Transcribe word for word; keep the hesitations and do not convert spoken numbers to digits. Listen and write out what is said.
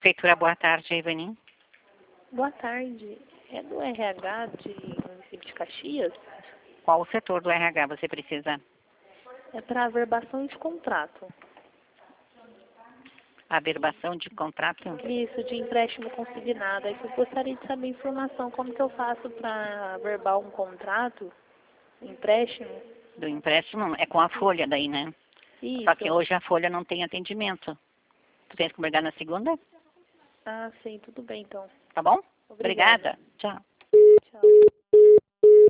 Prefeitura, boa tarde, Ivani. Boa tarde. É do R H de município de Caxias? Qual o setor do R H você precisa? É para averbação de contrato. Averbação de contrato? Isso, de empréstimo consignado. É que eu gostaria de saber informação, como que eu faço para averbar um contrato, empréstimo? Do empréstimo? É com a folha daí, né? Isso. Só que hoje a folha não tem atendimento. Tu tens que ligar na segunda? Ah, sim, tudo bem então. Tá bom? Obrigada. Obrigada. Tchau. Tchau.